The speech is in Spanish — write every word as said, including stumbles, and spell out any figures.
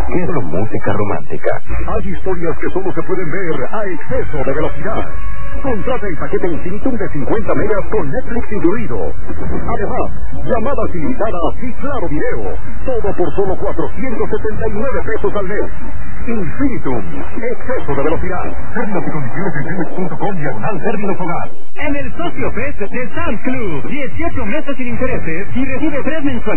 Quiero música romántica. Hay historias que solo se pueden ver a exceso de velocidad. Contrata el paquete Infinitum de cincuenta megas con Netflix incluido. Además, llamadas ilimitadas y claro video. Todo por solo cuatrocientos setenta y nueve pesos al mes. Infinitum, exceso de velocidad. Términos y condiciones en telmex punto com diagonal términos hogar. En el Socio Fest de Sam's Club, dieciocho meses sin intereses y recibe tres mensualidades